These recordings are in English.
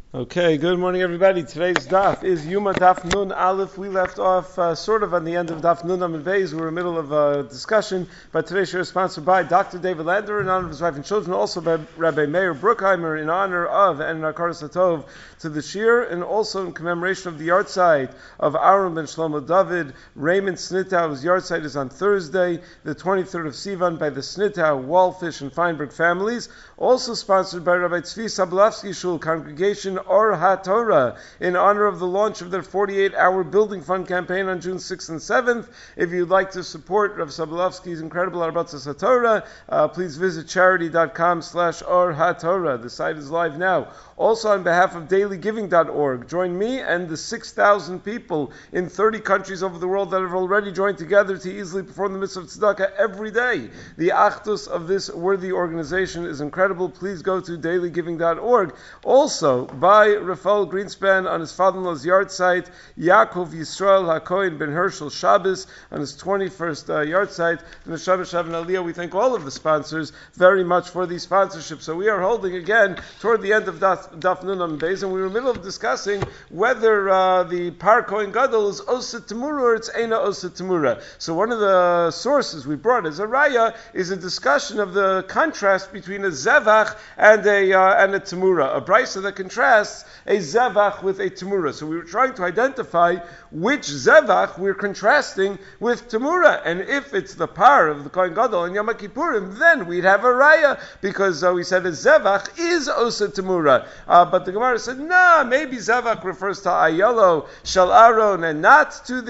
Okay, good morning everybody. Today's daf is Yuma Daf Nun Aleph. We left off sort of on the end of Daf Nun Amud Beis. We were in the middle of a discussion, but today's show is sponsored by Dr. David Lander in honor of his wife and children, also by Rabbi Meir Bruckheimer in honor of and Nakaras Hatov to the Shir, and also in commemoration of the yahrzeit of Aaron ben Shlomo David. Raymond Snitow's yahrzeit is on Thursday, the 23rd of Sivan, by the Snitow, Wallfish, and Feinberg families. Also sponsored by Rabbi Tzvi Sablavsky Shul Congregation Or HaTorah in honor of the launch of their 48-hour building fund campaign on June 6th and 7th. If you'd like to support Rav Sablavsky's incredible Arbatzas HaTorah, please visit charity.com/Or HaTorah. The site is live now. Also on behalf of dailygiving.org, join me and the 6,000 people in 30 countries over the world that have already joined together to easily perform the mitzvah of tzedakah every day. The achdus of this worthy organization is incredible. Please go to dailygiving.org. Also, by Rafael Greenspan on his father-in-law's yahrzeit, Yaakov Yisrael HaKohen Ben Hershel Shabbos on his 21st yahrzeit, and the Shabbos Shav and Aliyah. We thank all of the sponsors very much for these sponsorships. So we are holding again toward the end of Daf Nun Amud Beis, and we were in the middle of discussing whether the Par Kohen Gadol is Osa Temura or it's Eina Osa Temura. So one of the sources we brought as a raya is a discussion of the contrast between a Zevach and a Temura, a brisa that contrasts a Zevach with a Temura. So we were trying to identify which Zevach we're contrasting with Temura, and if it's the Par of the Kohen Gadol and Yom Kippurim, then we'd have a raya, because we said a Zevach is Osa Temura. But the Gemara said, maybe Zevach refers to Ayelo, Shal Aaron, and not to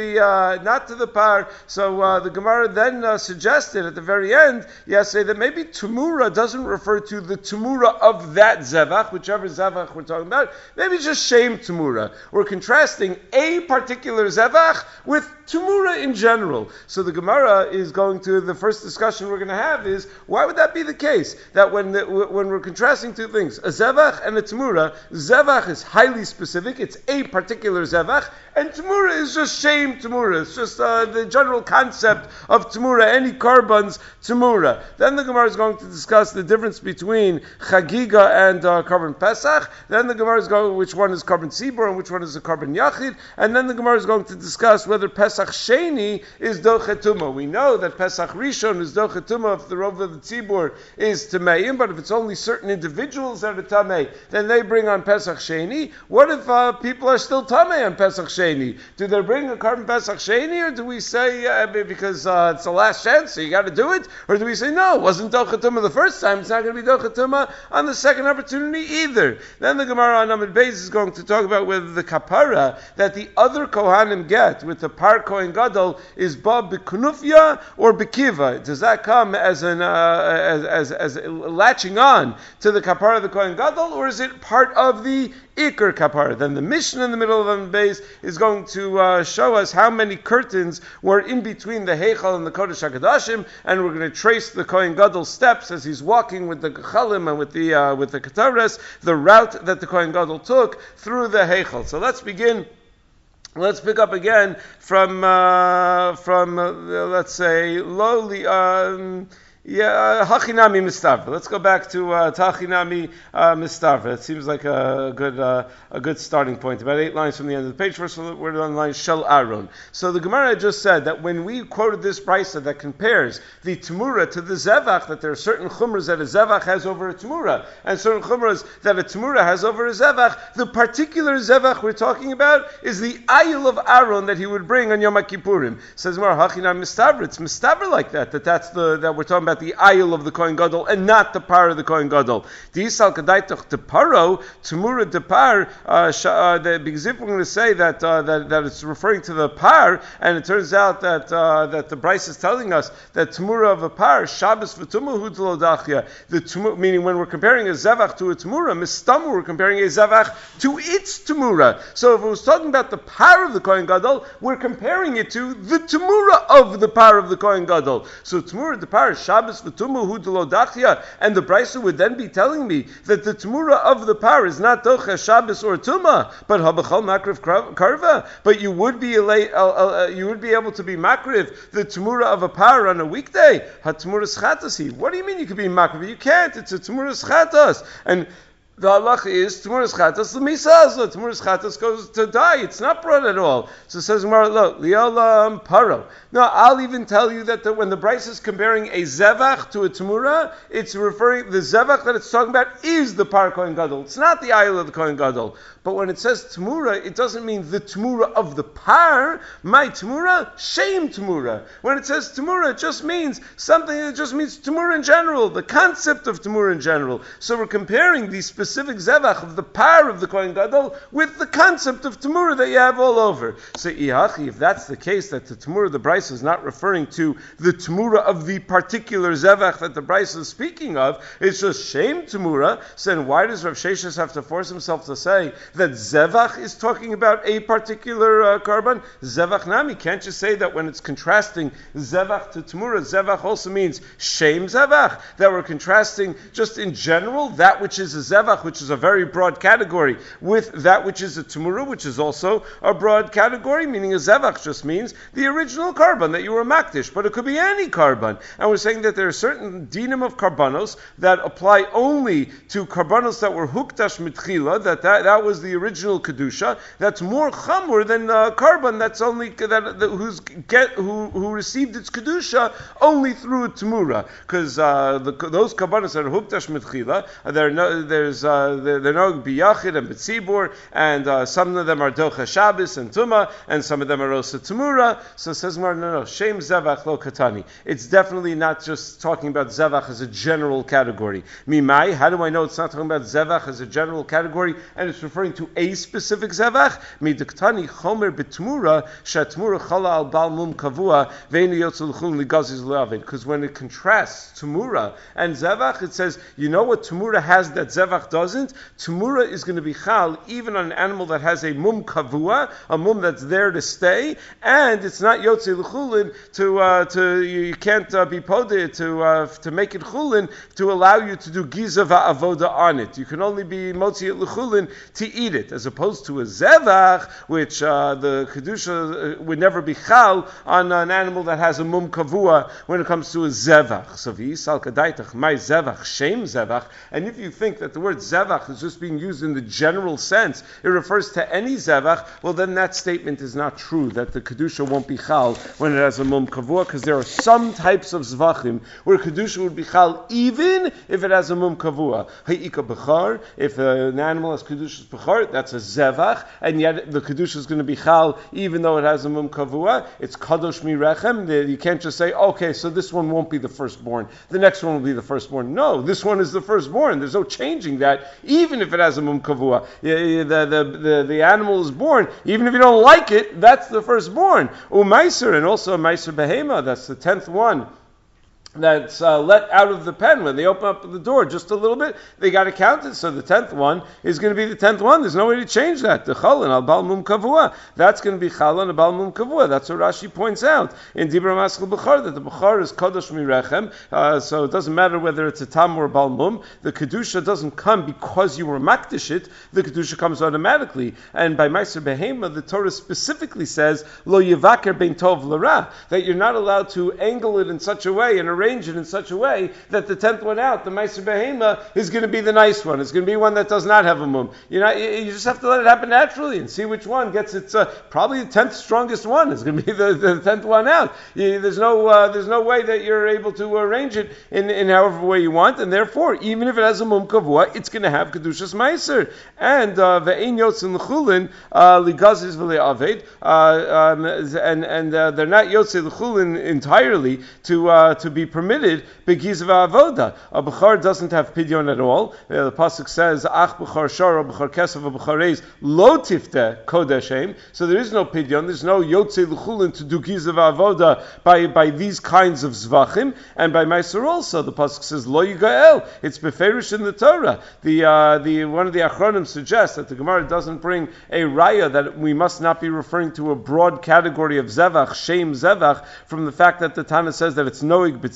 the Par. So the Gemara then suggested at the very end, say that maybe Temura doesn't refer to the Temura of that Zevach, whichever Zevach we're talking about. Maybe just Shem Temura. We're contrasting a particular Zevach with Temura in general. So the Gemara is going to, the first discussion we're going to have is, why would that be the case? That when we're contrasting two things, a Zevach and a Temura, Zevach is highly specific, it's a particular Zevach, and Temura is just Shem Temura. It's just the general concept of Temura, any Karbans Temura. Then the Gemara is going to discuss the difference between Chagiga and Karban Pesach. Then the Gemara is going, which one is Karban Tzibur and which one is a Karban Yachid. And then the Gemara is going to discuss whether Pesach Sheni is Dochetuma. We know that Pesach Rishon is Dochetuma if the Rov of the Tzibur is Tameim, but if it's only certain individuals that are Tamei, then they bring on Pesach Sheni. What if people are still Tamei on Pesach Sheni? Do they bring a Karban Pesach Sheni, or do we say, because it's the last chance, so you got to do it? Or do we say, no, it wasn't Dochetuma the first time, it's not going to be Dochetuma on the second opportunity either? Then the Gemara on Amud Beis is going to talk about whether the kapara that the other Kohanim get with the Par Kohen Gadol is ba b'kunufya or b'kiva. Does that come as as latching on to the kapara of the Kohen Gadol, or is it part of the Iker kapara? Then the Mishnah in the middle of Amud Beis is going to show us how many curtains were in between the Heichal and the Kodesh HaKadoshim, and we're going to trace the Kohen Gadol steps as he's walking with the Gechalim and with the Ketares, the route that the Kohen Gadol took through the Heichal. So let's begin. Let's pick up again from let's say lowly. Hachinami Mistavra. Let's go back to Hachinami Mistavra. It seems like a good starting point. About 8 lines from the end of the page. First, we're on line Shel Aaron. So the Gemara just said that when we quoted this brisa that compares the Temura to the Zevach, that there are certain chumras that a Zevach has over a Temura, and certain chumras that a Temura has over a Zevach, the particular Zevach we're talking about is the Ayil of Aaron that he would bring on Yom Kippurim. Says Gemara, Hachinami Mistavra. It's Mistavra like that that we're talking about the ayil of the Kohen Gadol and not the par of the Kohen Gadol. D'isal kadaitach de paro temura de par. Because if we're going to say that it's referring to the par, and it turns out that the Bryce is telling us that temura of a par Shabbos v'tumah hu d'lodachia. The temura, meaning when we're comparing a zevach to a temura, mistamu we're comparing a zevach to its temura. So if it was talking about the par of the Kohen Gadol, we're comparing it to the temura of the par of the Kohen Gadol. So temura de par Shabbos and the Brisa would then be telling me that the Temura of the Par is not Docha Shabbos or Tuma, but Habachal Makriv Karva. But you would be able to be Makriv the Temura of a Par on a weekday. Ha Temura Schatasi. What do you mean you could be Makriv? You can't. It's a Temura Schatas. And the halach is Temuras Chatas L'Misa Azla. Temuras Chatas goes to die. It's not brought at all. So it says Gemara, lo Liolam Paro. No, I'll even tell you that when the Bryce is comparing a zevach to a Temura, it's referring, the zevach that it's talking about is the Par Kohen Gadol. It's not the ayil of the Kohen Gadol. But when it says Temura, it doesn't mean the Temura of the Par. My Temura, shame Temura. When it says Temura, it just means something that just means Temura in general, the concept of Temura in general. So we're comparing the specific zevach of the Par of the Kohen Gadol with the concept of Temura that you have all over. So if that's the case, that the Temura, the Bryce is not referring to the Temura of the particular zevach that the Bryce is speaking of, it's just shame Temura, so then why does Rav Sheshes have to force himself to say that zevach is talking about a particular karban? Zevach nami, can't you say that when it's contrasting zevach to Temura, zevach also means shame zevach? That we're contrasting just in general that which is a zevach, which is a very broad category, with that which is a Temura, which is also a broad category, meaning a zevach just means the original karban that you were makdish, but it could be any karban. And we're saying that there are certain dinim of karbanos that apply only to karbanos that were hukdash mitchila, that was the original kedusha. That's more chamur than karban that's only who received its kedusha only through a temura, because those karbanos that are hukdash mitchila, they're no biyachid and betzibur, and some of them are docha Shabbos and tuma, and some of them are osa temura. So it says no, shem zevach lo katani. It's definitely not just talking about zevach as a general category. Mimai, how do I know it's not talking about zevach as a general category and it's referring to a specific zevach? Midaktani chomer betmura shatmura chala al bal mum kavua ve'enu yotzul chum ligaziz le'avid. Because when it contrasts temura and zevach, it says, you know what temura has that zevach doesn't? Temura is going to be chal even on an animal that has a mum kavua, a mum that's there to stay, and it's not yotzei l'chulin you can't be podeh to make it chulin to allow you to do giza va'avoda on it. You can only be motzi l'chulin to eat it, as opposed to a zevach, which the kedusha would never be chal on an animal that has a mum kavua when it comes to a zevach. So v'yisal kadaitach my zevach shem zevach, and if you think that the word zevach is just being used in the general sense, it refers to any zevach, well then that statement is not true, that the kedusha won't be chal when it has a mum kavua, because there are some types of zvachim where kedusha would be chal even if it has a mum kavua. Ha'ika bechar, if an animal has kedusha's bechar, that's a zevach, and yet the kedusha is going to be chal even though it has a mum kavua. It's kadosh mirechem. You can't just say, okay, so this one won't be the firstborn, the next one will be the firstborn. No, this one is the firstborn. There's no changing that, even if it has a mum kavua. The animal is born, even if you don't like it, that's the firstborn. Umaiser, and also a meiser behema, that's the 10th one that's let out of the pen when they open up the door just a little bit, they got to count it. So the 10th one is going to be the 10th one. There's no way to change that. The chalin al bal mum kavua, that's going to be chalin al bal mum kavua. That's what Rashi points out in Dibra Maskal Bechar, that the Bechar is kadosh mirechem. So it doesn't matter whether it's a tam or a bal mum. The kedusha doesn't come because you were makdish it. The kedusha comes automatically. And by meiser behema, the Torah specifically says lo yevaker ben tov l'ra, that you're not allowed to angle it in such a way and arrange it in such a way that the 10th one out, the meiser behema, is going to be the nice one. It's going to be one that does not have a mum. You just have to let it happen naturally and see which one gets its. Probably the 10th strongest one is going to be the 10th one out. There's no way that you're able to arrange it in however way you want, and therefore, even if it has a mum kavua, it's going to have kedushas meiser. And ve'ein yotzin l'chulin ligazis v'le'aved, and they're not yotzei l'chulin entirely to be permitted begiz v'avoda. A bechar doesn't have pidyon at all. The pasuk says ach bechar shara bechar kesav bechar reis lo tifte kodeshem. So there is no pidyon. There's no yotzei l'chulin to do giz v'avoda by these kinds of zvachim, and by meiser also. The pasuk says lo yigael. It's beferish in the Torah. The one of the achronim suggests that the Gemara doesn't bring a raya that we must not be referring to a broad category of zevach, shem zevach, from the fact that the Tana says that it's noig b'tzibur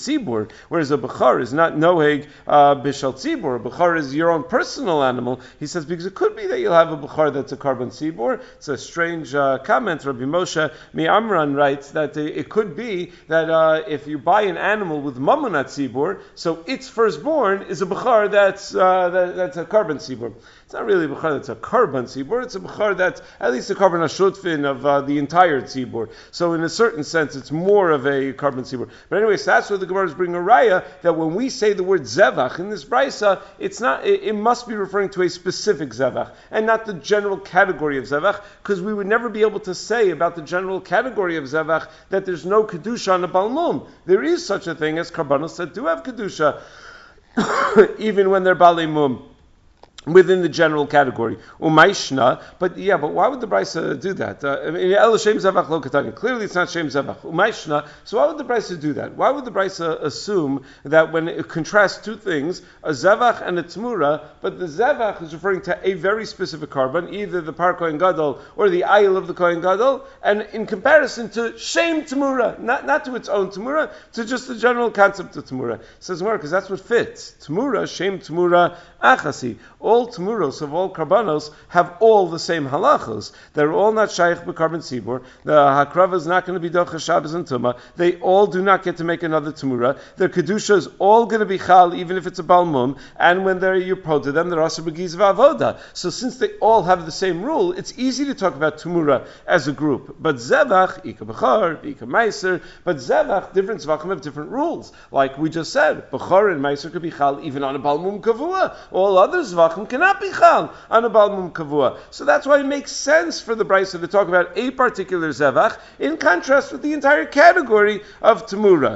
tzibur, whereas a bechar is not noheg b'shal tzibur. A bechar is your own personal animal. He says because it could be that you'll have a bechar that's a carbon tzibur. It's a strange comment. Rabbi Moshe Mi'amran writes that it could be that if you buy an animal with mamonat tzibur, so its firstborn is a bechar that's a carbon tzibur. It's not really a bechar that's a carbon tzibur. It's a bechar that's at least a carbon ashutfin of the entire tzibur. So in a certain sense, it's more of a carbon tzibur. But anyway, so that's where the Gemara is bringing a raya that when we say the word zevach in this brisa, it's not. It must be referring to a specific zevach and not the general category of zevach, because we would never be able to say about the general category of zevach that there's no kedusha on a balmum. There is such a thing as karbanos that do have kedusha, even when they're balei mum, within the general category. Umayshna, but why would the Brisa do that? Clearly it's not Shem Zevach. Umayshna, so why would the Brisa do that? Why would the Brisa assume that when it contrasts two things, a Zevach and a Tmura, but the Zevach is referring to a very specific carbon, either the Par Kohen Gadol or the Ayil of the Kohen Gadol, and in comparison to Shem Tmura, not to its own Tmura, to just the general concept of Tmura. It says more, because that's what fits. Tmura, Shem Tmura, Achasi. All Tmuros of all Karbanos have all the same halachos. They're all not Shaykh b'Karban Tzibur. The Hakrava is not going to be Docha Shabbos and Tumah. They all do not get to make another Tmura. Their Kedusha is all going to be Chal, even if it's a Balmum. And when you pro to them, they're also Begiz V'Avoda. So since they all have the same rule, it's easy to talk about Tmura as a group. But Zevach, Ika Bechar, Ika Meiser, but Zevach, different Zvachim have different rules. Like we just said, Bechar and Meiser could be Chal even on a Balmum Kavua. All other Zvachim cannot be Chal on a Balmum Kavua. So that's why it makes sense for the Brisa to talk about a particular Zevach in contrast with the entire category of Tmura.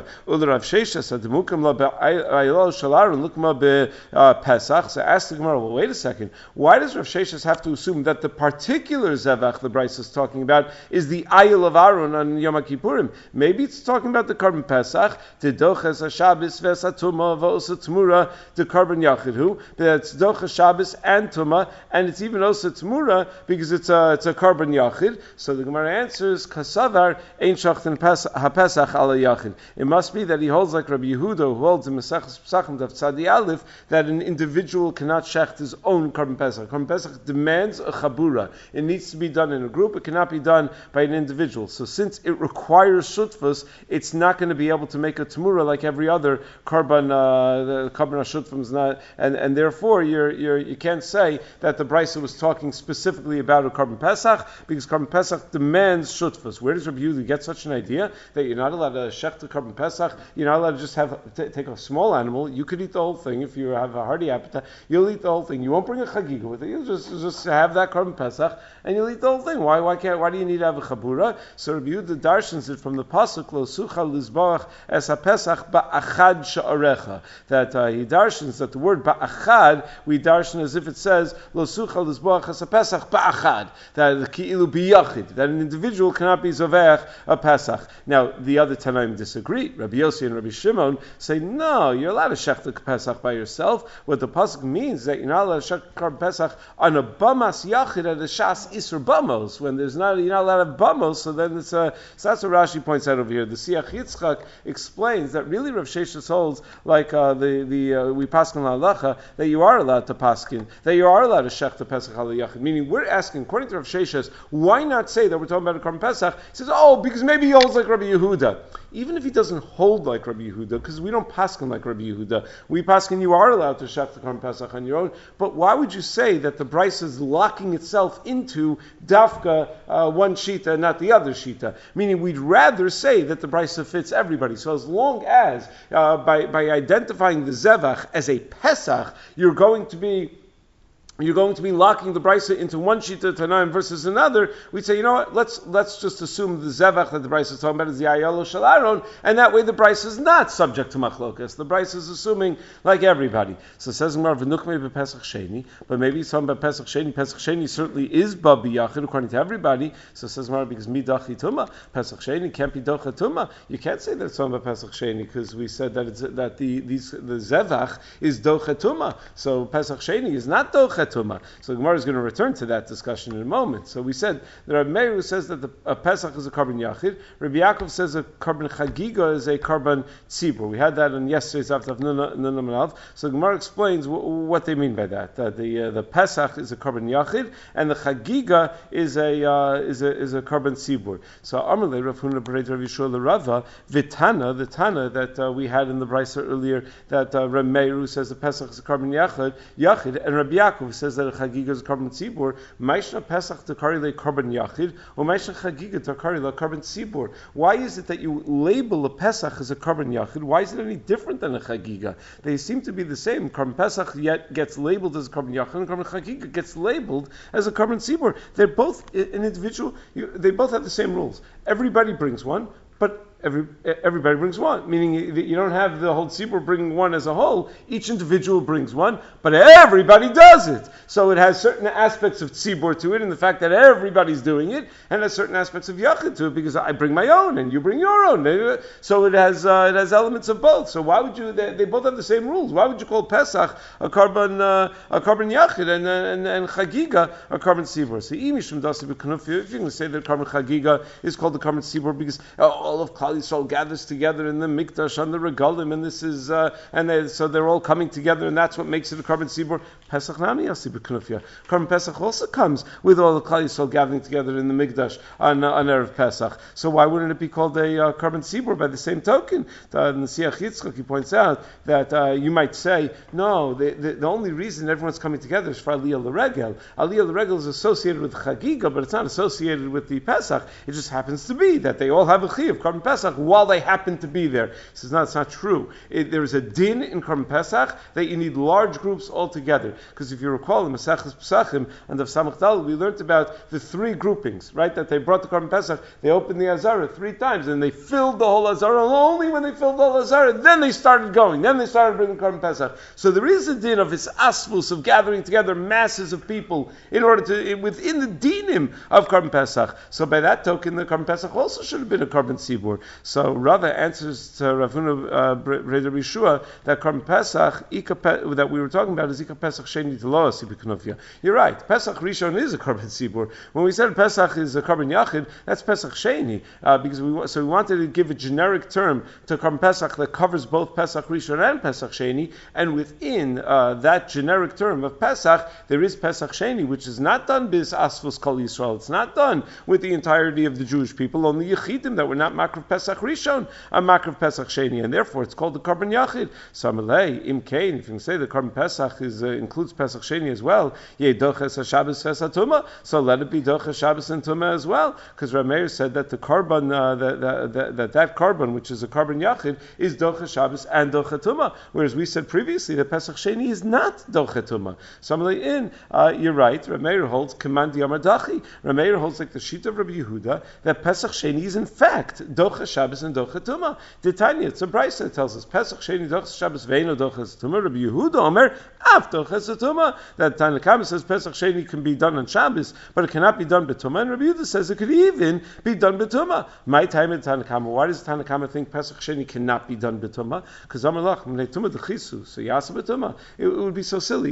So ask the Gemara, well, wait a second. Why does Rav Sheshas have to assume that the particular Zevach the Brisa is talking about is the Ayil of Aaron on Yom Kippurim? Maybe it's talking about the Carbon Pesach, the Doches HaShabbos Vesatuma V'osa Tmura, the Carbon Yachidhu, that's Doches Shabbos and Tuma, and it's even also Tmura because it's a Carbon Yachid. So the Gemara answers, Kasavar Ein Shachten HaPesach Ala Yachid. It must be that he holds like Rabbi Yehuda, who holds in Mesachos Pesachim Daf Tzadi Aleph, that an individual cannot shecht his own Carbon Pesach. Carbon Pesach demands a Chabura. It needs to be done in a group. It cannot be done by an individual. So since it requires Shutfus, it's not going to be able to make a Tmura like every other Carbon, the Carbon HaShutfim is not, and therefore you can't say that the Brisa was talking specifically about a Carbon Pesach, because Carbon Pesach demands Shutfus. Where does Rabbi Yehuda get such an idea that you're not allowed to shecht the Carbon Pesach? You're not allowed to just take a small animal. You could eat the whole thing if you have a hearty appetite. You'll eat the whole thing. You won't bring a chagiga with it. You'll just have that Carbon Pesach and you'll eat the whole thing. Why do you need to have a chabura? So Rabbi Yehuda darshans it from the pasuk lo sucha lizbarach es haPesach ba'achad sha'arecha, that he darshans that the word ba'achad we darshan as if it says lo sucha lizbarach es haPesach ba'achad, that ki'ilu biyachid, that an individual cannot be zoveach a Pesach. Now the other Tanaim disagree. Rabbi Yossi and Rabbi Shimon say no, you're allowed to shech the Pesach by yourself. What the pasuk means that you're not allowed to shech Pesach on a bamas yachid at a shas isur bamos, when you're not allowed to have bamos. So then so that's what Rashi points out over here. The Siach Yitzchak explains that really Rav Sheshas holds like we paskin halacha that you are allowed to paskin, that you are allowed to shech the Pesach al yachid. Meaning we're asking, according to Rav Sheshas, why not say that we're talking about a Carbon Pesach? He says, because maybe he holds like Rabbi Yehuda. Even if he doesn't hold like Rabbi Yehuda, because we don't paskin like Rabbi Yehuda, we paskin you are allowed to shech the Carbon Pesach on your own. But why would you say that the Brisa is locking itself into dafka one shita and not the other shita? Meaning we'd rather say that the Brisa fits everybody. So as long as by identifying the Zevach as a Pesach, you're going to be locking the Brisa into one shita Tanaim versus another, we'd say, you know what, let's just assume the Zevach that the Brisa is talking about is the Ayalo Shel Aaron, and that way the Brisa is not subject to Machlokas. The Brisa is assuming like everybody. So it says Gemara, V'nukmei b'Pesach Sheni, but maybe he's talking about Pesach Sheni. Pesach Sheni certainly is Babi Yachid according to everybody. So it says Gemara, because Midachi Tuma, Pesach Sheni can't be Docha Tuma. You can't say that it's talking about Pesach Sheni because we said that the Zevach is Docha Tuma. So Pesach Sheni is not Docha tuma. So the Gemara is going to return to that discussion in a moment. So we said that Rabbi Meir says that a Pesach is a carbon yachid. Rabbi Yaakov says a carbon chagiga is a carbon tzibur. We had that in yesterday's Avtav Nunam Alv. So the Gemara explains what they mean by that. The Pesach is a carbon yachid, and the chagiga is a carbon tzibur. So Amalei Rav Huna B'Rei Rav Yishua L'Rava Vitana, the Tana that we had in the Brisa earlier, that Rabbi Meir says the Pesach is a carbon yachid, and Rabbi Yaakov says that the chagiga is a carbon tzibur. Maishna Pesach takari le carbon yachid, or Maishna chagiga takari le carbon tzibur. Why is it that you label a Pesach as a carbon yachid? Why is it any different than a chagiga? They seem to be the same. Carbon Pesach yet gets labeled as a carbon yachid, and carbon chagiga gets labeled as a carbon tzibur. They're both an individual. They both have the same rules. Everybody brings one, but everybody brings one, meaning you don't have the whole tzibur bringing one as a whole. Each individual brings one, but everybody does it. So it has certain aspects of tzibur to it, and the fact that everybody's doing it, and has certain aspects of yachid to it, because I bring my own and you bring your own. So it has elements of both. So why would you? They both have the same rules. Why would you call Pesach a carbon yachid and chagiga a carbon tzibur? So if you're going to say that carbon chagiga is called the carbon tzibur because all of Klal Yisrael gathers together in the mikdash on the regalim, and this is so they're all coming together, and that's what makes it a carbon tzibur. Pesach nami yasi b'knufya. Carbon Pesach also comes with all the Klal Yisrael gathering together in the mikdash on erev Pesach. So why wouldn't it be called a carbon tzibur by the same token? The Nesiach Yitzchak, he points out that you might say no. The only reason everyone's coming together is for Aliyah L'Regel. Aliyah L'Regel is associated with Chagiga, but it's not associated with the Pesach. It just happens to be that they all have a chi of carbon Pesach while they happen to be there. He says, no, it's not true. There is a din in Carbon Pesach that you need large groups all together. Because if you recall, in Maseches Pesachim and of Samach Dal, we learned about the three groupings, right? That they brought the Carbon Pesach, they opened the Azara 3 times, and they filled the whole Azara, and only when they filled the whole Azara, then they started going. Then they started bringing Carbon Pesach. So there is a din of his asfus, of gathering together masses of people in order to, within the dinim of Carbon Pesach. So by that token, the Carbon Pesach also should have been a carbon tzibur. So Rava answers to Rav Huna B'Rei Rav Yishua that carbon Pesach that we were talking about is Ika Pesach Sheni Telo Asi B'Knufya. You're right. Pesach Rishon is a carbon tzibur. When we said Pesach is a carbon yachid, that's Pesach Sheni because we wanted to give a generic term to carbon Pesach that covers both Pesach Rishon and Pesach Sheni, and within that generic term of Pesach there is Pesach Sheni, which is not done bis asfus kol Yisrael. It's not done with the entirety of the Jewish people. Only Yechidim that were not Makrav Pesach Rishon are Makrav Pesach Sheni, and therefore it's called the carbon yachid. So Amalei Im Kain, if you can say the carbon Pesach includes Pesach Sheni as well, Yedoches HaShabbos Fesatuma, so let it be Doches Shabbos and Tumah as well, because Rav Meir said that the carbon that carbon, which is a carbon yachid, is Doches Shabbos and Doches Tumah, whereas we said previously that Pesach Sheni is not Doches Tumah. So Amalei you're right. Rav Meir holds Command Yamar Dachi. Rav Meir holds like the sheet of Rabbi Yehuda that Pesach Sheni is in fact Doches Shabbos and Doches Tumah. The Tanya, it's a brayso that tells us Pesach Sheni Doches Shabbos ve'eno Doches Tumah. Rabbi Yehuda Omer Af Doches Tumah. That Tanya Kama says Pesach Sheni can be done on Shabbos, but it cannot be done b'tumah. And Rabbi Yehuda says it could even be done b'tumah. My time in Tanya Kama. Why does Tanya Kama think Pesach Sheni cannot be done b'tumah? Because Amalach Mnei Tumah Dechisu, so Yasa b'tumah. It would be so silly.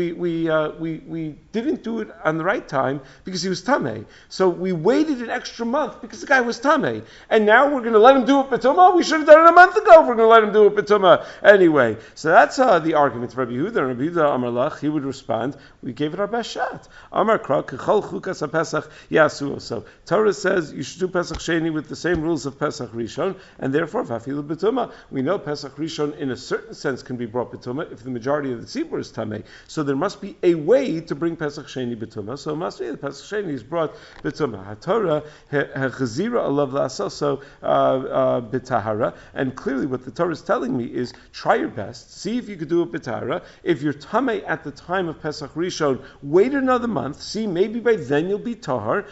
We didn't do it on the right time because he was tamei. So we waited an extra month because the guy was tamei, and now we're going to let him do it b'tumah. We should have done it a month ago if we're going to let him do it b'tumah anyway. So that's the argument of Rabbi Yehuda. And Rabbi Yehuda Amar Lach, he would respond, we gave it our best shot. Amar Kra kechol chukas haPesach yasu. So Torah says you should do Pesach Sheni with the same rules of Pesach Rishon, and therefore vafilu b'tumah. We know Pesach Rishon in a certain sense can be brought b'tumah if the majority of the tzibur is tamei. So there must be a way to bring Pesach Sheni b'tumah. So it must be that Pesach Sheni is brought b'tumah. HaTorah hechazira alav la'asoso b'tahara. And clearly what the Torah is telling me is try your best, see if you could do it b'tahara. If you're tamei at the time of Pesach Rishon, wait another month, see maybe by then you'll be tahar.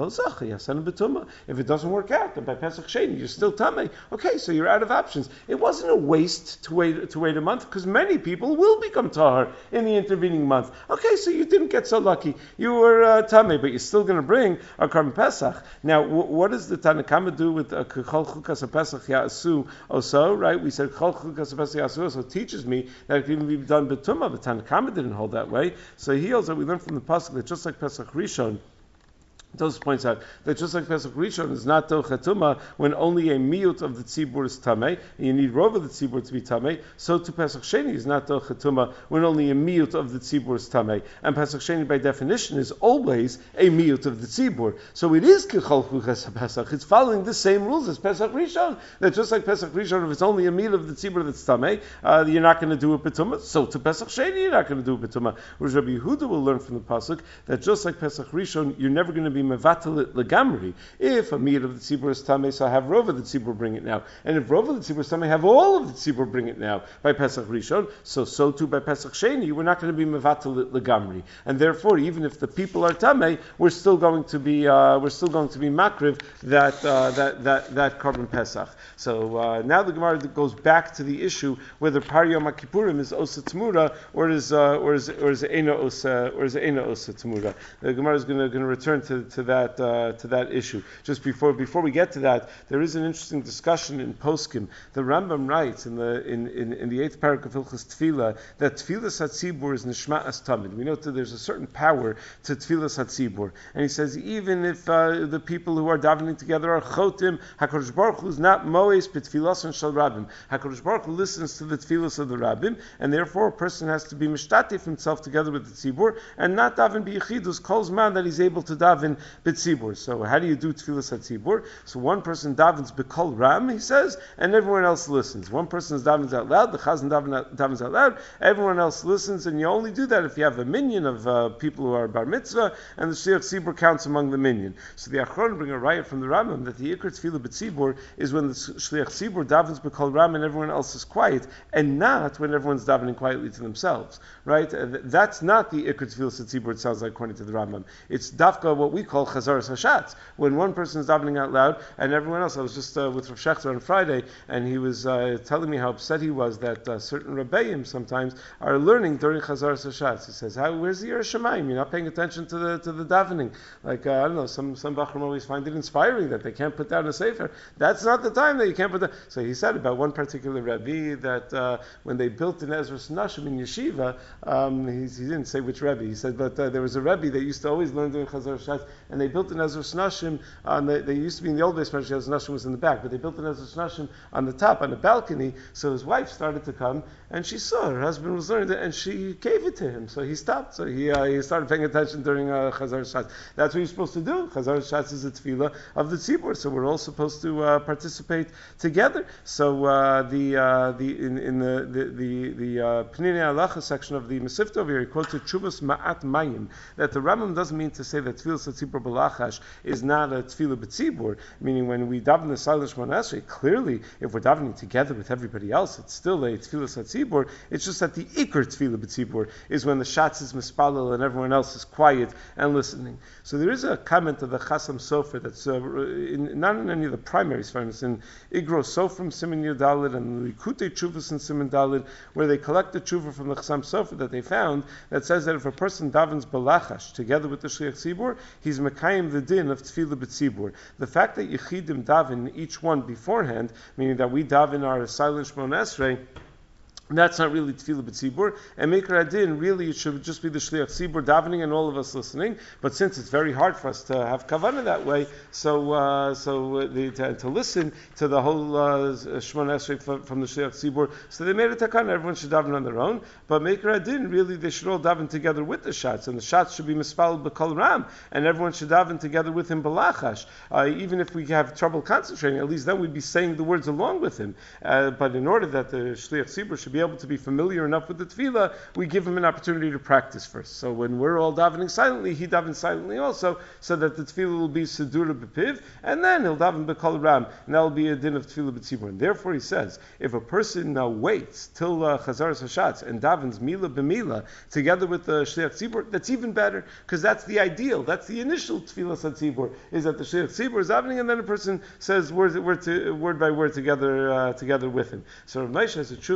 If it doesn't work out, then by Pesach Sheni you're still tamei. Okay, so you're out of options. It wasn't a waste to wait a month because many people will become tahar in the intervening month. Okay, so you didn't get so lucky. You were tamei, but you're still going to bring a carbon Pesach. Now, what does the Tanna Kama do with Kechol Chol Chukas HaPesach Ya'asu Oso, right? We said Chol Chukas HaPesach Ya'asu Oso teaches me that it can even be done B'tumah, but Tanna Kama didn't hold that way. So he holds that we learn from the pasuk that just like Pesach Rishon, Tosfos points out that just like Pesach Rishon is not Chetuma when only a miut of the tzibur is tamei, and you need rov of the tzibur to be tamei, so to Pesach Sheni is not Chetuma when only a miut of the tzibur is tamei. And Pesach Sheni by definition is always a miut of the tzibur. So it is Kechol Chukas HaPesach. It's following the same rules as Pesach Rishon. That just like Pesach Rishon, if it's only a miut of the tzibur that's tamei, you're not going to do a B'tumah. So to Pesach Sheni, you're not going to do a B'tumah. Whereas Rabbi Yehuda will learn from the pasuk that just like Pesach Rishon, you're never going to be mevatel it legamri. If a meat of the tzibur is tamei, so have rov of the tzibur bring it now. And if rov of the tzibur is tamei, have all of the tzibur bring it now by Pesach Rishon. So too by Pesach Sheni, we're not going to be mevatel it legamri. And therefore, even if the people are tamei, we're still going to be makriv that korban Pesach. So now the Gemara goes back to the issue whether Par Yom HaKippurim is osa tmura or is eina osa tmura. The Gemara is going to return to that issue. Just before we get to that, there is an interesting discussion in Poskim. The Rambam writes in the 8th parak of Hilchos Tefillah that Tefillas HaTzibur is nishma as tamid. We know that there's a certain power to Tefillas HaTzibur, and he says even if the people who are davening together are chotim, Hakadosh Baruch Hu is not moes b'tfilas and shal rabbim. Hakadosh Baruch Hu listens to the tefillas of the rabbim, and therefore a person has to be mishtatif himself together with the tzibur and not daven b'yichidus kol zman that he's able to daven b'tzibur. So how do you do tefillas hatzibur? So one person davens b'kol ram, he says, and everyone else listens. One person davens out loud, the chazan davens out loud, everyone else listens, and you only do that if you have a minyan of people who are bar mitzvah, and the shliach tzibur counts among the minyan. So the Achron bring a riot from the Rambam that the ikar tefillah b'tzibur is when the shliach tzibur davens b'kol ram and everyone else is quiet, and not when everyone's davening quietly to themselves. Right? That's not the ikar tefillah tzibur. It sounds like according to the Rambam. It's dafka what we call chazaras hashatz, when one person is davening out loud and everyone else. I was just with Rav Shechter on Friday, and he was telling me how upset he was that certain rebbeim sometimes are learning during chazaras hashatz. He says, "Where's the Yiras Shamayim? You're not paying attention to the davening." Like I don't know, some bachram always find it inspiring that they can't put down a sefer. That's not the time that you can't put down. So he said about one particular Rebbe that when they built an Ezras Nashim in yeshiva, he didn't say which Rebbe. He said, but there was a Rebbe that used to always learn during Chazar Shatz, and they built an Ezras Nashim. They used to be in the old days, especially Ezras Nashim was in the back, but they built an Ezras Nashim on the top, on the balcony. So his wife started to come, and she saw her husband was learning it, and she gave it to him. So he stopped. So he started paying attention during Chazar Shatz. That's what you're supposed to do. Chazar Shatz is a tefillah of the tzibur, so we're all supposed to participate together. So in the Pnei Halacha section of the Mesivta over here, he quotes Tshuvas Ma'at Mayim, that the Rambam doesn't mean to say that tefillah tzibur b'lachash is not a tefillah b'tzibur, meaning when we daven the Silent Shemona Esrei, clearly if we're davening together with everybody else, it's still a tefillah tzibur. It's just that the ikar tefillah b'tzibur is when the shatz is mispalel and everyone else is quiet and listening. So there is a comment of the Chasam Sofer that's not in any of the primary sfarim, in Igro Sofrim Siman Yudalid and Likutei Tshuvas in Siman Dalid, where they collect the tshuva from the Chasam Sofer that they found that says that if a person davens balachash together with the Shliach Tzibur, he's mekayim the din of tefillah b'tzibur. The fact that Yechidim daven each one beforehand, meaning that we daven our silent Shemona Esrei, that's not really tefillah b'tzibur. And Meikar Adin, really, it should just be the shliach tzibur davening and all of us listening. But since it's very hard for us to have kavanah that way, to listen to the whole Shemona Esrei from the shliach tzibur, so they made a takana. Everyone should daven on their own. But Meikar Adin, really, they should all daven together with the shots, and the shots should be mispaled b'kol ram, and everyone should daven together with him b'lachash. Even if we have trouble concentrating, at least then we'd be saying the words along with him. But in order that the shliach tzibur should be able to be familiar enough with the tefillah, we give him an opportunity to practice first. So when we're all davening silently, he davens silently also, so that the tefillah will be sedura b'piv, and then he'll daven b'kol ram, and that will be a din of tefillah b'tzibur. And therefore he says, if a person now waits till chazaras hashatz and davens mila b'mila together with the shliach tzibur, that's even better, because that's the ideal, that's the initial tefillah tzibur, is that the shliach tzibur is davening, and then a person says word by word together with him. So Rav Moshe has a tshuva in our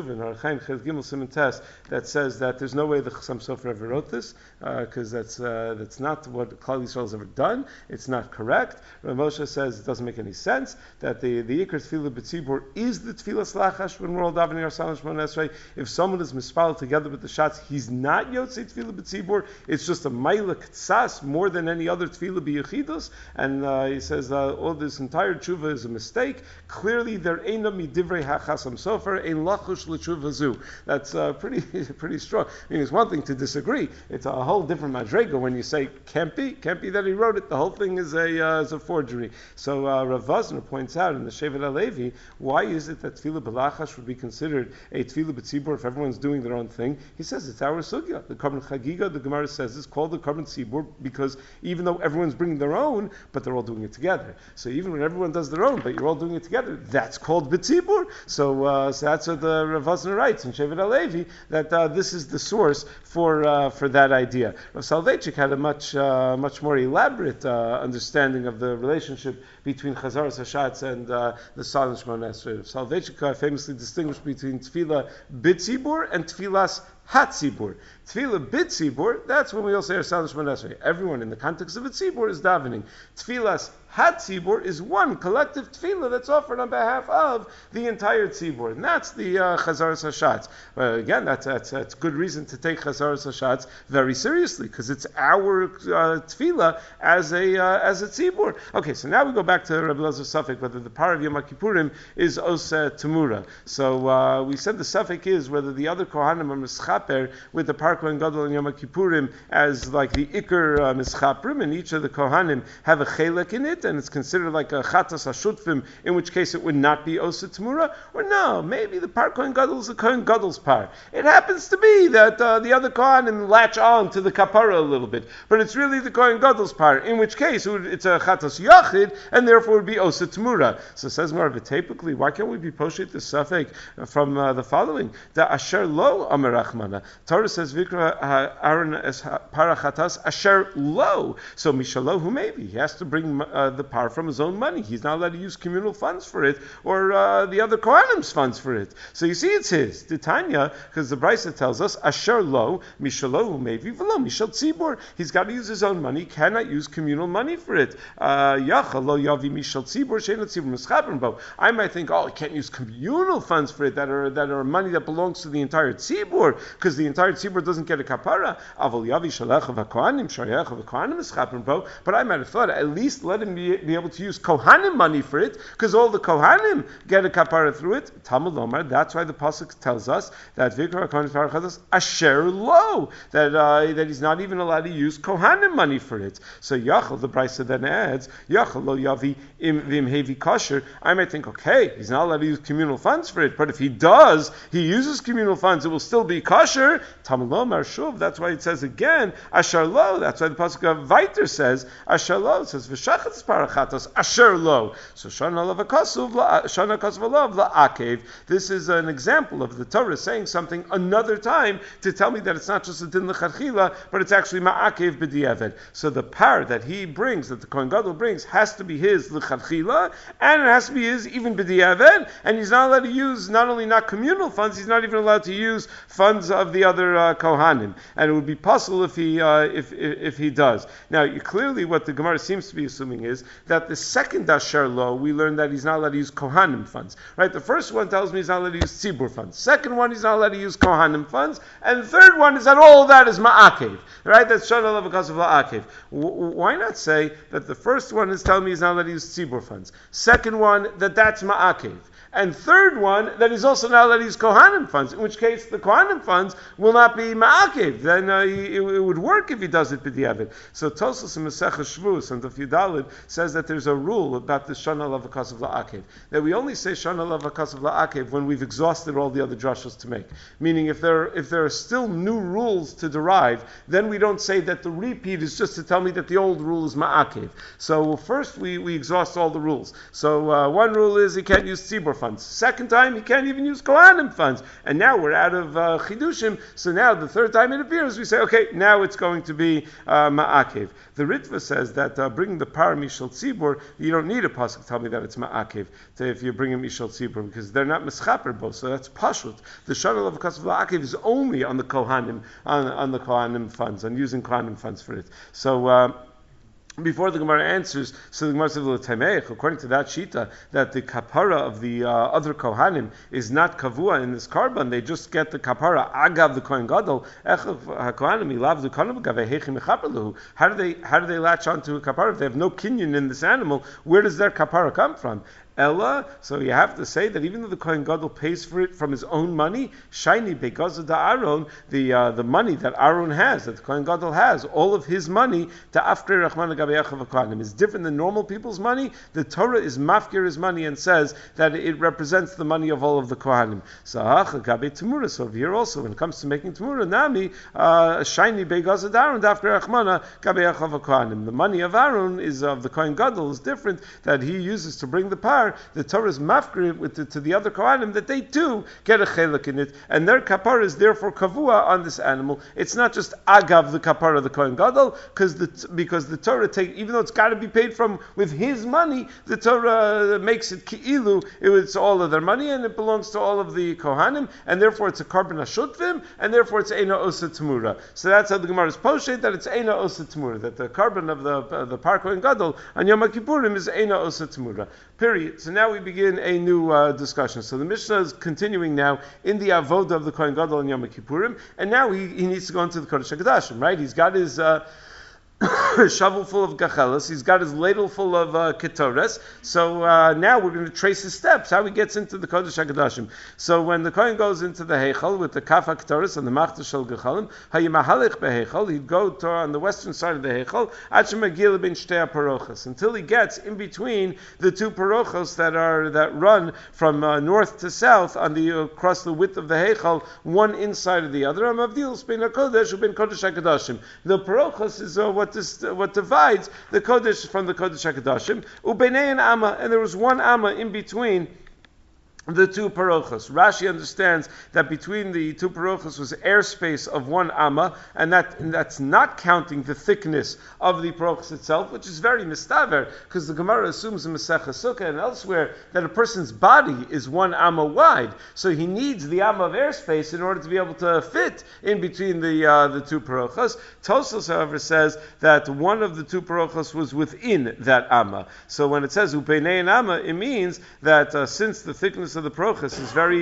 Chaim Chez Gimel Siman Tes that says that there's no way the Chassam Sofer ever wrote this, because that's not what Klal Yisrael has ever done. It's not correct. Rav Moshe says it doesn't make any sense, that the Ikar Tefillah B'tzibur is the Tefillah Slachash when we're all davening our Salam Shmon Esrei. If someone is mispaled together with the shots, he's not Yotzei Tefillah B'tzibur. It's just a Maila Ktsas more than any other Tefillah B'Yechidus. And he says all this entire tshuva is a mistake. Clearly, there ain't no midivrei hachasam sofer ein lachush l'tshuva zu. That's pretty strong. I mean, it's one thing to disagree. It's a whole different madrega when you say can't be that he wrote it. The whole thing is a forgery. So Rav Vosner points out in the Shevet HaLevi, why is it that tefillah b'lachash would be considered a tefillah b'tzibur if everyone's doing their own thing? He says it's our sugya. The Korban Chagiga, the Gemara says, is called the Korban Tzibur because even though everyone's bringing their own, but they're all doing it together. So even when everyone does their own, but you're all doing it together, that's called b'tzibur. So that's what the Rav Vosner writes in Shevet HaLevi, that this is the source for that idea. Rav Soloveitchik had a much more elaborate understanding of the relationship between Chazaras Hashatz and the Salam Shmon Esrei. Rav Soloveitchik famously distinguished between Tefillah B'tzibur and Tefillas Hatzibur. Tefillah B'tzibur, that's when we all say our Salam Shmon Esrei. Everyone in the context of a tzibur is davening. Tefillas Hatzibur is one collective tefillah that's offered on behalf of the entire tzibur, and that's the Chazaras Hashatz. Again, that's good reason to take Chazaras Hashatz very seriously, because it's our tefillah as a tzibur. Okay, so now we go back to Rabbi Elazar Safek, whether the power of Yom Kippurim is Oseh Temura. So we said the Safek is whether the other Kohanim are mischaper with the Par Kohen Gadol and Yom Kippurim as like the Iker mischaprim, and each of the Kohanim have a chelek in it, and it's considered like a chatas hashutfim, in which case it would not be Oseh Temura, or no, maybe the Par Kohen Gadol is the Kohen Gadol's par. It happens to be that the other Kohanim latch on to the kapara a little bit, but it's really the Kohen Gadol's par, in which case it's a chatas yachid, and therefore it would be Oseh Temura. So it says more typically, why can't we be poshet the safek from the following? The asher lo amerachmana. Torah says vikra Aaron es parachatas asher lo. So mishalo who maybe he has to bring the par from his own money. He's not allowed to use communal funds for it, or the other Kohanim's funds for it. So you see, it's his. The Tanya, because the Brisa tells us asher lo mishalo who maybe v'lo mishal tzibur. He's got to use his own money. Cannot use communal money for it. Yacha lo yavi mishal tzibur she'ena tzibur mischaper bo. I might think, he can't use communal funds for it that are money that belongs to the entire tzibur, because the entire tzibur doesn't get a kapara. Avol yavi shalach v'kohanim shayach v'kohanim mischaper bo. But I might have thought at least let him be able to use kohanim money for it, because all the kohanim get a kapara through it. Talmud Lomar. That's why the pasuk tells us that vikra kohanim parachatas asher lo, that he's not even allowed to use kohanim money for it. So Yachal, the Brisa then adds, Yachal lo yavi im hevi kosher. I might think, okay, he's not allowed to use communal funds for it, but if he uses communal funds, it will still be kosher. Talmud Lomar shuv. That's why it says again asher lo. That's why the pasuk of Vayter says asher lo. It says v'shachatz parachatos asher lo. So shana lavakasuv shana kasuv lov la'akev. This is an example of the Torah saying something another time to tell me that it's not just a din l'chadchila, but it's actually ma'akev b'di'evet. So the par that he brings, that the Kohen Gadol brings, has to be his l'chadchila, and it has to be his even b'di'evet, and he's not allowed to use not only not communal funds, he's not even allowed to use funds of the other Kohanim, and it would be possible if he does. Now, clearly what the Gemara seems to be assuming is that the second asher lo, we learned that he's not allowed to use Kohanim funds. Right? The first one tells me he's not allowed to use Tzibur funds. Second one, he's not allowed to use Kohanim funds. And the third one is that all of that is Ma'akev. Right? That's Shana Lavakasav La'akev. Why not say that the first one is telling me he's not allowed to use Tzibur funds? Second one, that's Ma'akev. And third one, that he's also not allowed to use Kohanim funds, in which case the Kohanim funds will not be Ma'akev. Then it would work if he does it b'di'evet. So Tosfos in Maseches Shvus and the Yudalid says that there's a rule about the Shana Lavakasav La'akev, that we only say Shana Lavakasav La'akev when we've exhausted all the other drashos to make. Meaning if there are still new rules to derive, then we don't say that the repeat is just to tell me that the old rule is Ma'akev. So first we exhaust all the rules. So one rule is he can't use Tzibur funds. Second time, he can't even use Kohanim funds. And now we're out of Chidushim, so now the third time it appears, we say, okay, now it's going to be Ma'akev. The Ritva says that bringing the par Mishal Tzibur, you don't need a pasuk to tell me that it's Ma'akev if you bring a Mishal Tzibur, because they're not Mischaper both, so that's Pashut. The Shadal of Kasav La'akev is only on the Kohanim, on the Kohanim funds, on using Kohanim funds for it. So, before the Gemara answers, so the Gemara says, according to that shita, that the kapara of the other kohanim is not kavua in this carbon, they just get the kapara agav the kohen gadol. How do they latch onto a kapara if they have no kinyan in this animal? Where does their kapara come from? Ella, so you have to say that even though the Kohen Gadol pays for it from his own money, shiny because of the Aaron, the money that Aaron has, that the Kohen Gadol has, all of his money to Afkir Rachman Gabeyachav Kohanim is different than normal people's money. The Torah is mafkir his money and says that it represents the money of all of the Kohanim. So Tamura. So here also, when it comes to making Tamura, Nami shiny because of Aaron, Afkir Rachman Gabeyachav Kohanim. The money of Aaron is of the Kohen Gadol is different that he uses to bring the par. The Torah is mafkir to the other Kohanim that they too get a chelik in it, and their kapara is therefore kavua on this animal. It's not just agav the kapara of the Kohen Gadol, because the Torah even though it's got to be paid from with his money, the Torah makes it ki'ilu, it's all of their money and it belongs to all of the Kohanim, and therefore it's a carbon ashutvim, and therefore it's eina osa tamura. So that's how the Gemara is poshet, that it's eina osa tamura, that the carbon of the par Kohen Gadol on Yom Kippurim is eina osa tamura. Period. So now we begin a new discussion. So the Mishnah is continuing now in the avoda of the Kohen Gadol on Yom Kippurim, and now he needs to go into the Kodesh HaKodashim, right? He's got his shovel full of gachelas, he's got his ladle full of ketores. So now we're going to trace his steps, how he gets into the Kodesh HaKodashim. So when the Kohen goes into the Heichal with the kaf ketores and the machta shel gechalim, hayimahalech beheichal, he'd go to on the western side of the Heichal, achemagil ben shtei parochas, until he gets in between the two parochos that run from north to south on across the width of the Heichal, one inside of the other. Amavdil ben hakodesh uben Kodesh HaKodashim. The parochos is what divides the Kodesh from the Kodesh HaKodashim. Ubeinei and Amma, and there was one Amma in between the two parochos. Rashi understands that between the two parochos was airspace of one amma, and that's not counting the thickness of the parochos itself, which is very mistaver, because the Gemara assumes in Masechah Sukkah and elsewhere that a person's body is one amma wide, so he needs the amma of airspace in order to be able to fit in between the two parochos. Tosfos, however, says that one of the two parochos was within that amma. So when it says upeinei and amma, it means that since the thickness of the parochos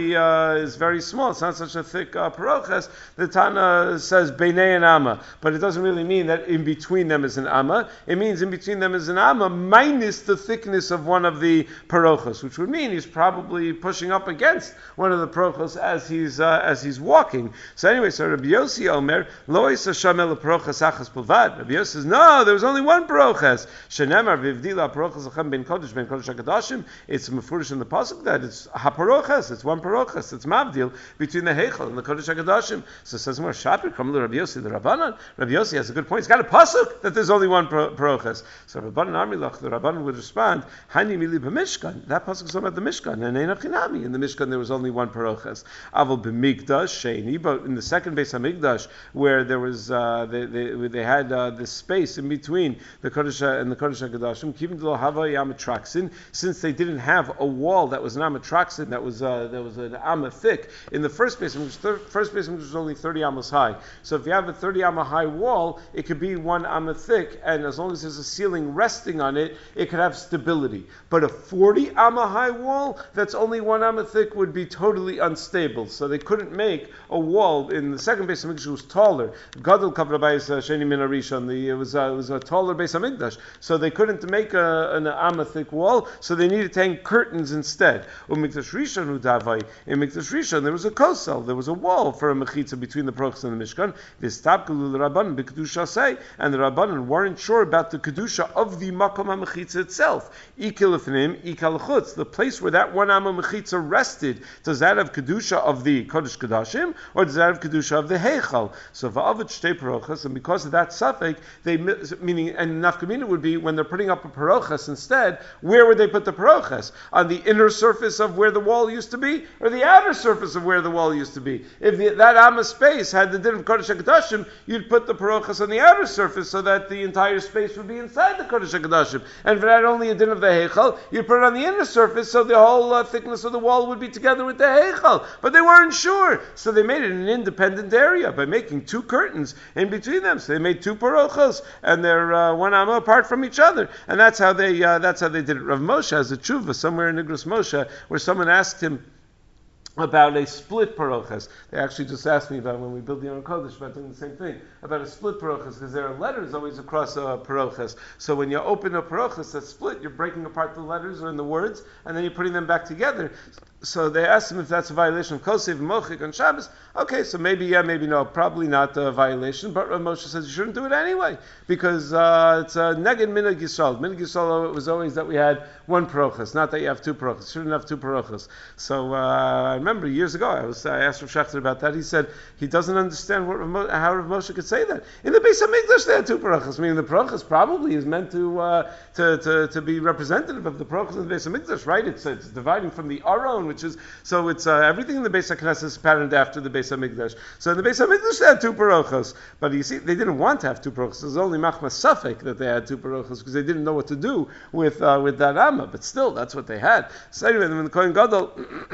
is very small, it's not such a thick parochos, the Tana says beinei and amma, but it doesn't really mean that in between them is an amma. It means in between them is an amma minus the thickness of one of the parochos, which would mean he's probably pushing up against one of the parochos as he's walking. So anyway, so Rabbi Yossi Omer lo yisasham el parochos achas pilvad. Rabbi Yossi says no, there was only one parochos. Shenemar v'ivdila parochos achem ben Kodesh HaKodashim. It's mefurish in the pasuk that it's haparochas, it's one parochas, it's mavdil between the Heichal and the Kodesh HaKodashim. So it says more Shapir, come to Rabbi Yossi the Rabbanan. Rabbi Yossi has a good point. He's got a pasuk that there's only one parochas. So Rabbanan Armilach, the Rabbanan would respond, Hani mili b'mishkan. That pasuk is about the Mishkan, and Einach Chinami. In the Mishkan there was only one parochas. Aval b'migdash sheini, but in the second Beis Hamikdash, where there was they had this space in between the Kodesh and the Kodesh HaKodashim, kivin lo hava yamatraxin, since they didn't have a wall that was an amatraxin, that was an amma thick. In the first Beis Hamikdash was only 30 ammas high. So if you have a 30 amma high wall, it could be one amma thick, and as long as there's a ceiling resting on it, it could have stability. But a 40 amma high wall that's only one amma thick would be totally unstable. So they couldn't make a wall. In the second Beis Hamikdash was taller. Gadol kavrabayis sheni min harishon. It was a taller Beis Hamikdash. So they couldn't make an amma thick wall. So they needed to hang curtains instead. Mikdash Rishon udavai. In Mikdash Rishon there was a kosel. There was a wall for a mechitza between the parochos and the Mishkan. V'stapkelu l'Rabbanan b'kedusha say, and the Rabbanan weren't sure about the kedusha of the makom hamechitza itself. Ikil lefnim, ikal chutz. The place where that one amma mechitza rested, does that have kedusha of the Kodesh Kodashim, or does that have kedusha of the Heichal? So va'avet shtei parochos, and because of that suffix, meaning and nafkamina would be when they're putting up a parochos instead, where would they put the parochos? On the inner surface of where where the wall used to be, or the outer surface of where the wall used to be. If that Amma space had the din of Kodesh HaKadoshim, you'd put the parochas on the outer surface so that the entire space would be inside the Kodesh HaKadoshim. And if it had only a din of the Heichal, you'd put it on the inner surface so the whole thickness of the wall would be together with the Heichal. But they weren't sure, so they made it an independent area by making two curtains in between them. So they made two parochas, and they're one Amma apart from each other. And that's how they did it. Rav Moshe has a tshuva somewhere in Igros Moshe where someone asked him about a split parochas. They actually just asked me about when we build the Aron Kodesh about doing the same thing, about a split parochas, because there are letters always across parochas. So when you open a parochas that's split, you're breaking apart the letters or in the words, and then you're putting them back together. So they asked him if that's a violation of Kosev Mochik on Shabbos. Okay, so maybe yeah, maybe no, probably not a violation, but Rav Moshe says you shouldn't do it anyway, because it's a neged minhag Yisrael. Minhag Yisrael was always that we had one parochas, not that you have two parochas. You shouldn't have two parochas. So I remember years ago, I asked Rav Shachter about that. He said he doesn't understand how Rav Moshe could say that. In the Beis HaMikdash they had two parochas, meaning the parochas probably is meant to be representative of the parochas in the Beis HaMikdash, right? It's dividing from the Aron, which is, so it's everything in the Beis HaKnesset is patterned after the Beis HaMikdash. So in the Beis HaMikdash they had two parochas, but you see, they didn't want to have two parochas. It was only machmas safek that they had two parochas because they didn't know what to do with that Amma, but still, that's what they had. So anyway, when the Kohen Gadol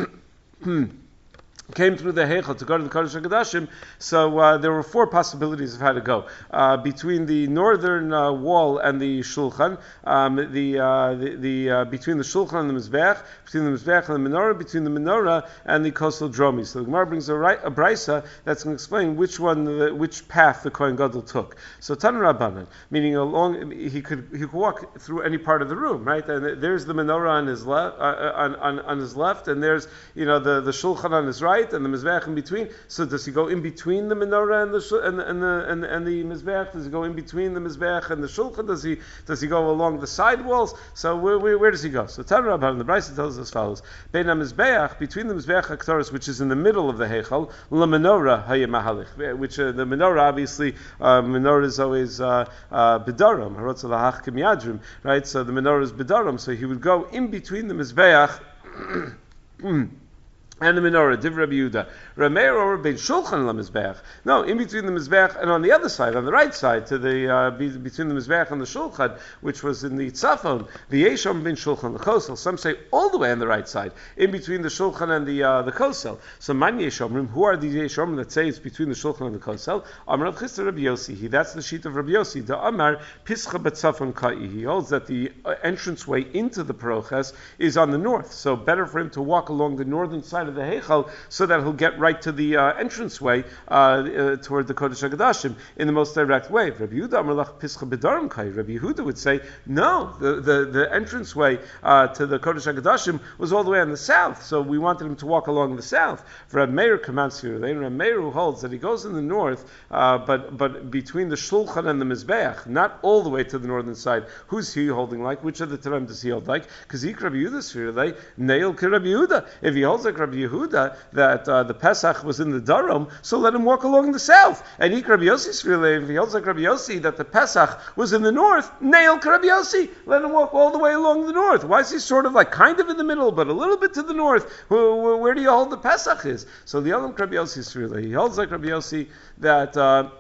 came through the Heichal to go to the Kodesh HaKadoshim, so there were four possibilities of how to go. Between the northern wall and the Shulchan, between the Shulchan and the Mizbeach, between the Mizbeach and the Menorah, between the Menorah and the Kosel Dromi. So the Gemara brings a Braisa that's going to explain which path the Kohen Gadol took. So Tan Rabbanan, meaning he could walk through any part of the room, right? And there's the Menorah on his left, on his left, and there's the Shulchan on his right, and the Mizbeach in between. So does he go in between the Menorah and the Mizbeach? Does he go in between the Mizbeach and the Shulchan? Does he go along the side walls? So where does he go? So Tan Rabbanan, the Brisa tells us as follows: Bein HaMizbeach, between the Mizbeach HaKtoros, which is in the middle of the Heichal, La Menorah Hayeh Mahalich, which the Menorah, obviously, Menorah is always B'daram, Harotz Lahach Kim Yadrim, right? So the Menorah is B'daram, so he would go in between the Mizbeach and the Menorah, Div Rabbi Yehuda. Rameir or Ben Shulchan LaMizbeach. No, in between the Mizbeach and on the other side, on the right side, to the between the Mizbeach and the Shulchan, which was in the Tzafon, the Yeshom Ben Shulchan, the Kosel. Some say all the way on the right side, in between the Shulchan and the Kosel. So Man Yeshomrim, who are these Yeshomrim that say it's between the Shulchan and the Kosel? Amar Rav Chisda Rabbi Yossi. That's the sheet of Rabbi Yossi. The Amar Pischa B'Tzafon Ka'i. He holds that the entranceway into the Parochas is on the north. So better for him to walk along the northern side of the Heichal so that he'll get right to the entranceway toward the Kodesh HaKadoshim in the most direct way. Rabbi Yehuda Amalach Pischa B'Daram Kai. Rabbi Yehuda would say, no, the entranceway to the Kodesh HaKadoshim was all the way on the south, so we wanted him to walk along the south. For Rabbi Meir commands here, Rabbi Meir who holds that he goes in the north, but between the Shulchan and the Mizbeach, not all the way to the northern side. Who's he holding like? Which of the Torah does he hold like? Because he Rabbi Yehuda's here, Nail Ki Rabbi Yehuda. If he holds like Rabbi Yehuda, that the Pesach was in the Darom, so let him walk along the south. And Rabbi Yossi's really, if he holds like Rabbi Yossi that the Pesach was in the north, Nail Rabbi Yossi, let him walk all the way along the north. Why is he sort of like kind of in the middle, but a little bit to the north? Where do you hold the Pesach is? So the Olam Rabbi Yossi's really, he holds like Rabbi Yossi that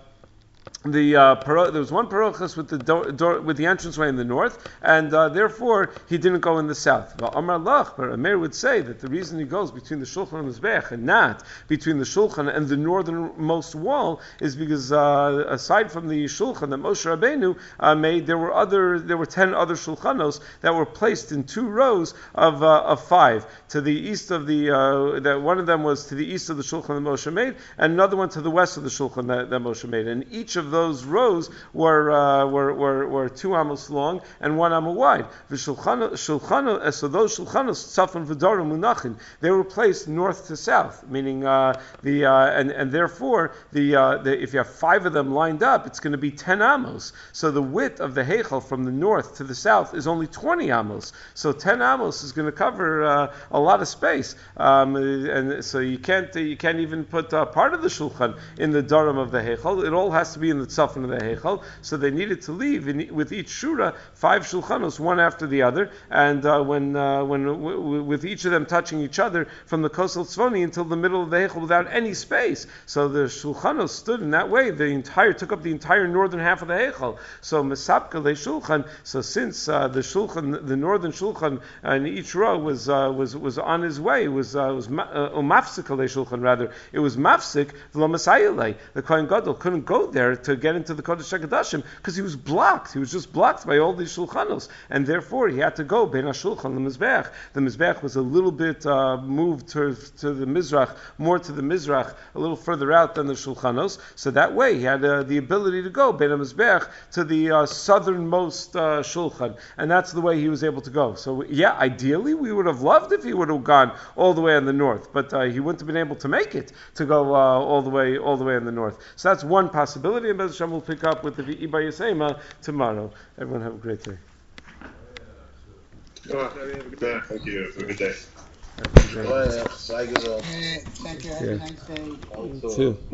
there was one parochas with the entranceway in the north, and therefore he didn't go in the south. But Amar Lach, but Amir would say that the reason he goes between the Shulchan and the Mizbeach and not between the Shulchan and the northernmost wall is because aside from the Shulchan that Moshe Rabbeinu made, there were 10 other Shulchanos that were placed in 2 rows of 5 to the east of that one of them was to the east of the Shulchan that Moshe made, and another one to the west of the Shulchan that Moshe made, and each of those rows were 2 amos long and 1 amma wide. So those shulchanos, tzafon v'darim munachin, they were placed north to south, meaning and therefore if you have 5 of them lined up, it's going to be 10 amos. So the width of the heichal from the north to the south is only 20 amos. So 10 amos is going to cover a lot of space, and so you can't even put part of the shulchan in the darim of the heichal. It all has to be be in the tzafon of the Heichal, so they needed to leave with each shura 5 shulchanos, one after the other, and with each of them touching each other from the Kosel Tzvoni until the middle of the Heichal without any space. So the shulchanos stood in that way. Took up the entire northern half of the Heichal. So Mesapka le Shulchan. So since the northern Shulchan in each row was on his way, was mafsik le Shulchan rather. It was mafsik v'lo masayilei. The Kohen Gadol couldn't go there to get into the Kodesh HaKodashim because he was blocked. He was just blocked by all these Shulchanos, and therefore he had to go ben HaShulchan the Mizbech. The Mizbech was a little bit moved to the Mizrach, more to the Mizrach, a little further out than the Shulchanos. So that way he had the ability to go ben HaMizbech to the southernmost Shulchan, and that's the way he was able to go. So yeah, ideally we would have loved if he would have gone all the way in the north, but he wouldn't have been able to make it to go all the way in the north. So that's one possibility, and Bez Hashem will pick up with the V'iba Yisema tomorrow. Everyone have a great day. Thank you. Have a good day. Thank you. Have a nice day. Too.